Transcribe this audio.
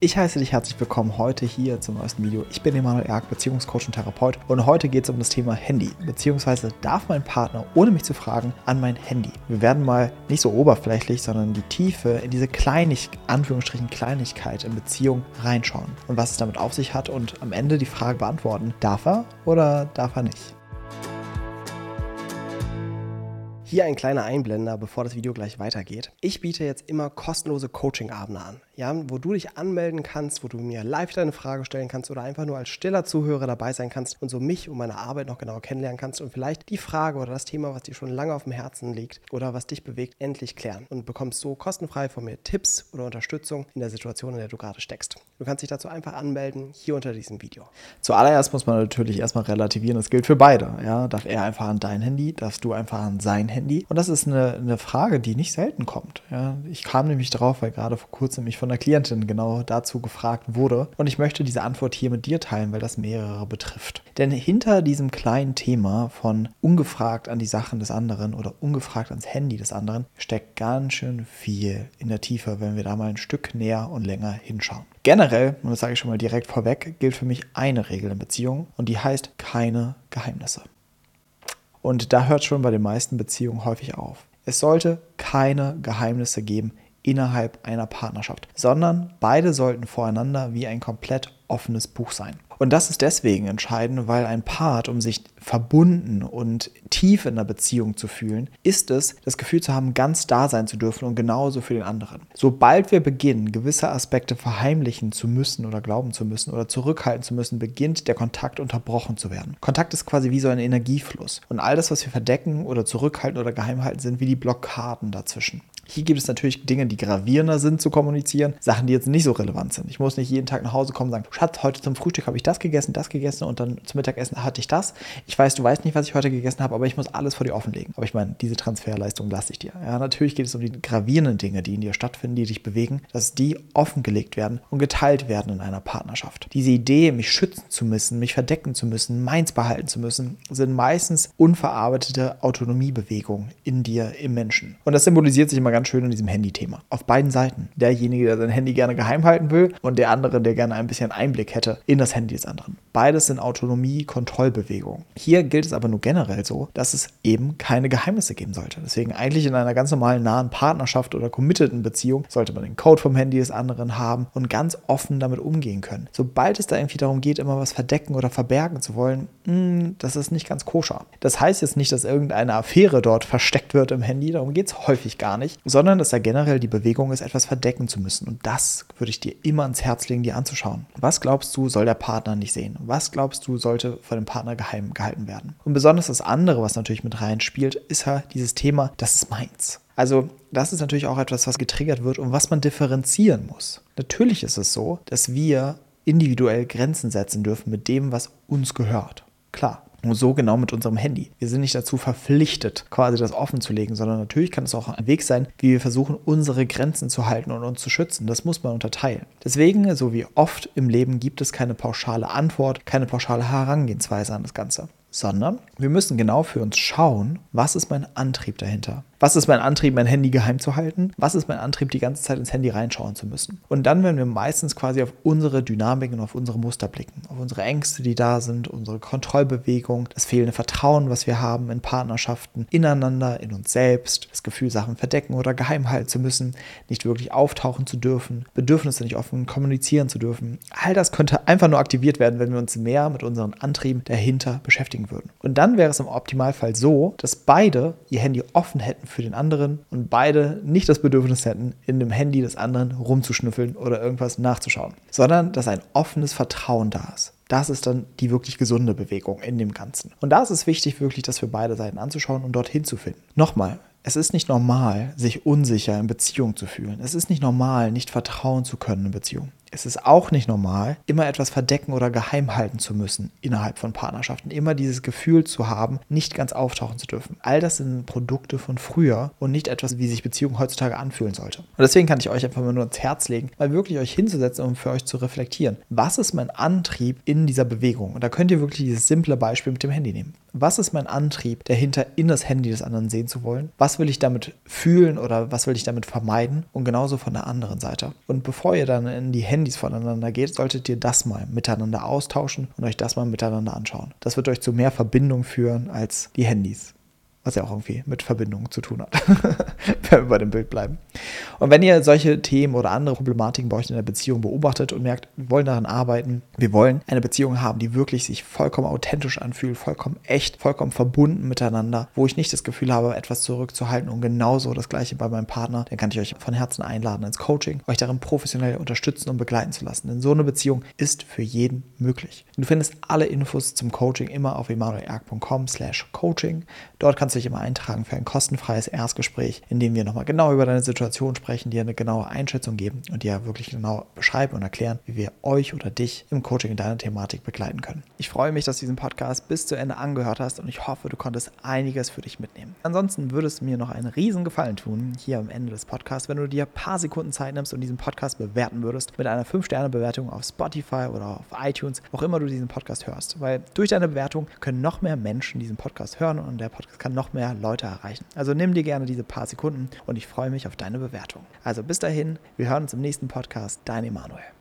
Ich heiße dich herzlich willkommen heute hier zum neuesten Video. Ich bin Emanuel Erk, Beziehungscoach und Therapeut und heute geht es um das Thema Handy, beziehungsweise darf mein Partner, ohne mich zu fragen, an mein Handy. Wir werden mal nicht so oberflächlich, sondern die Tiefe in diese Kleinigkeit in Beziehung reinschauen und was es damit auf sich hat und am Ende die Frage beantworten, darf er oder darf er nicht? Hier ein kleiner Einblender, bevor das Video gleich weitergeht. Ich biete jetzt immer kostenlose Coaching-Abende an, ja, wo du dich anmelden kannst, wo du mir live deine Frage stellen kannst oder einfach nur als stiller Zuhörer dabei sein kannst und so mich und meine Arbeit noch genauer kennenlernen kannst und vielleicht die Frage oder das Thema, was dir schon lange auf dem Herzen liegt oder was dich bewegt, endlich klären und bekommst so kostenfrei von mir Tipps oder Unterstützung in der Situation, in der du gerade steckst. Du kannst dich dazu einfach anmelden, hier unter diesem Video. Zuallererst muss man natürlich erstmal relativieren, das gilt für beide. Ja? Darf er einfach an dein Handy, darfst du einfach an sein Handy? Und das ist eine Frage, die nicht selten kommt. Ja? Ich kam nämlich drauf, weil gerade vor kurzem mich von einer Klientin genau dazu gefragt wurde. Und ich möchte diese Antwort hier mit dir teilen, weil das mehrere betrifft. Denn hinter diesem kleinen Thema von ungefragt an die Sachen des anderen oder ungefragt ans Handy des anderen steckt ganz schön viel in der Tiefe, wenn wir da mal ein Stück näher und länger hinschauen. Generell, und das sage ich schon mal direkt vorweg, gilt für mich eine Regel in Beziehungen und die heißt keine Geheimnisse. Und da hört schon bei den meisten Beziehungen häufig auf. Es sollte keine Geheimnisse geben innerhalb einer Partnerschaft, sondern beide sollten voreinander wie ein komplett offenes Buch sein. Und das ist deswegen entscheidend, weil ein Part, um sich verbunden und tief in der Beziehung zu fühlen, ist es, das Gefühl zu haben, ganz da sein zu dürfen und genauso für den anderen. Sobald wir beginnen, gewisse Aspekte verheimlichen zu müssen oder glauben zu müssen oder zurückhalten zu müssen, beginnt der Kontakt unterbrochen zu werden. Kontakt ist quasi wie so ein Energiefluss. Und all das, was wir verdecken oder zurückhalten oder geheim halten, sind wie die Blockaden dazwischen. Hier gibt es natürlich Dinge, die gravierender sind zu kommunizieren, Sachen, die jetzt nicht so relevant sind. Ich muss nicht jeden Tag nach Hause kommen und sagen, Schatz, heute zum Frühstück habe ich das gegessen und dann zum Mittagessen hatte ich das. Ich weiß, du weißt nicht, was ich heute gegessen habe, aber ich muss alles vor dir offenlegen. Aber ich meine, diese Transferleistung lasse ich dir. Ja, natürlich geht es um die gravierenden Dinge, die in dir stattfinden, die dich bewegen, dass die offengelegt werden und geteilt werden in einer Partnerschaft. Diese Idee, mich schützen zu müssen, mich verdecken zu müssen, meins behalten zu müssen, sind meistens unverarbeitete Autonomiebewegungen in dir, im Menschen. Und das symbolisiert sich immer ganz schön in diesem Handy-Thema. Auf beiden Seiten. Derjenige, der sein Handy gerne geheim halten will und der andere, der gerne ein bisschen Einblick hätte in das Handy des anderen. Beides sind Autonomie-Kontrollbewegungen. Hier gilt es aber nur generell so, dass es eben keine Geheimnisse geben sollte. Deswegen eigentlich in einer ganz normalen, nahen Partnerschaft oder committeden Beziehung sollte man den Code vom Handy des anderen haben und ganz offen damit umgehen können. Sobald es da irgendwie darum geht, immer was verdecken oder verbergen zu wollen, das ist nicht ganz koscher. Das heißt jetzt nicht, dass irgendeine Affäre dort versteckt wird im Handy, darum geht es häufig gar nicht, sondern dass da generell die Bewegung ist, etwas verdecken zu müssen. Und das würde ich dir immer ans Herz legen, dir anzuschauen. Was glaubst du, soll der Partner nicht sehen? Was glaubst du, sollte von dem Partner geheim gehalten werden? Und besonders das andere, was natürlich mit reinspielt, ist halt dieses Thema, das ist meins. Also das ist natürlich auch etwas, was getriggert wird und was man differenzieren muss. Natürlich ist es so, dass wir individuell Grenzen setzen dürfen mit dem, was uns gehört. Klar. Und so genau mit unserem Handy. Wir sind nicht dazu verpflichtet, quasi das offen zu legen, sondern natürlich kann es auch ein Weg sein, wie wir versuchen, unsere Grenzen zu halten und uns zu schützen. Das muss man unterteilen. Deswegen, so wie oft im Leben, gibt es keine pauschale Antwort, keine pauschale Herangehensweise an das Ganze. Sondern wir müssen genau für uns schauen, was ist mein Antrieb dahinter? Was ist mein Antrieb, mein Handy geheim zu halten? Was ist mein Antrieb, die ganze Zeit ins Handy reinschauen zu müssen? Und dann werden wir meistens quasi auf unsere Dynamiken und auf unsere Muster blicken, auf unsere Ängste, die da sind, unsere Kontrollbewegung, das fehlende Vertrauen, was wir haben in Partnerschaften, ineinander, in uns selbst, das Gefühl, Sachen verdecken oder geheim halten zu müssen, nicht wirklich auftauchen zu dürfen, Bedürfnisse nicht offen kommunizieren zu dürfen. All das könnte einfach nur aktiviert werden, wenn wir uns mehr mit unseren Antrieben dahinter beschäftigen würden. Und dann wäre es im Optimalfall so, dass beide ihr Handy offen hätten für den anderen und beide nicht das Bedürfnis hätten, in dem Handy des anderen rumzuschnüffeln oder irgendwas nachzuschauen, sondern dass ein offenes Vertrauen da ist. Das ist dann die wirklich gesunde Bewegung in dem Ganzen. Und da ist es wichtig, wirklich das für beide Seiten anzuschauen und dorthin zu finden. Nochmal, es ist nicht normal, sich unsicher in Beziehung zu fühlen. Es ist nicht normal, nicht vertrauen zu können in Beziehung. Es ist auch nicht normal, immer etwas verdecken oder geheim halten zu müssen innerhalb von Partnerschaften. Immer dieses Gefühl zu haben, nicht ganz auftauchen zu dürfen. All das sind Produkte von früher und nicht etwas, wie sich Beziehung heutzutage anfühlen sollte. Und deswegen kann ich euch einfach mal nur ans Herz legen, mal wirklich euch hinzusetzen und für euch zu reflektieren. Was ist mein Antrieb in dieser Bewegung? Und da könnt ihr wirklich dieses simple Beispiel mit dem Handy nehmen. Was ist mein Antrieb dahinter, in das Handy des anderen sehen zu wollen? Was will ich damit fühlen oder was will ich damit vermeiden? Und genauso von der anderen Seite. Und bevor ihr dann in die Hände Handys voneinander geht, solltet ihr das mal miteinander austauschen und euch das mal miteinander anschauen. Das wird euch zu mehr Verbindung führen als die Handys. Was ja auch irgendwie mit Verbindung zu tun hat, wenn wir bei dem Bild bleiben. Und wenn ihr solche Themen oder andere Problematiken bei euch in der Beziehung beobachtet und merkt, wir wollen daran arbeiten, wir wollen eine Beziehung haben, die wirklich sich vollkommen authentisch anfühlt, vollkommen echt, vollkommen verbunden miteinander, wo ich nicht das Gefühl habe, etwas zurückzuhalten und genauso das Gleiche bei meinem Partner, dann kann ich euch von Herzen einladen ins Coaching, euch darin professionell unterstützen und begleiten zu lassen. Denn so eine Beziehung ist für jeden möglich. Und du findest alle Infos zum Coaching immer auf emanuelerg.com/coaching. Dort kannst du dich immer eintragen für ein kostenfreies Erstgespräch, in dem wir nochmal genau über deine Situation sprechen, dir eine genaue Einschätzung geben und dir wirklich genau beschreiben und erklären, wie wir euch oder dich im Coaching in deiner Thematik begleiten können. Ich freue mich, dass du diesen Podcast bis zu Ende angehört hast und ich hoffe, du konntest einiges für dich mitnehmen. Ansonsten würde es mir noch einen riesen Gefallen tun, hier am Ende des Podcasts, wenn du dir ein paar Sekunden Zeit nimmst und diesen Podcast bewerten würdest mit einer 5-Sterne-Bewertung auf Spotify oder auf iTunes, wo auch immer du diesen Podcast hörst, weil durch deine Bewertung können noch mehr Menschen diesen Podcast hören und der Podcast kann noch mehr Leute erreichen. Also nimm dir gerne diese paar Sekunden und ich freue mich auf deine Bewertung. Also bis dahin, wir hören uns im nächsten Podcast. Dein Emanuel.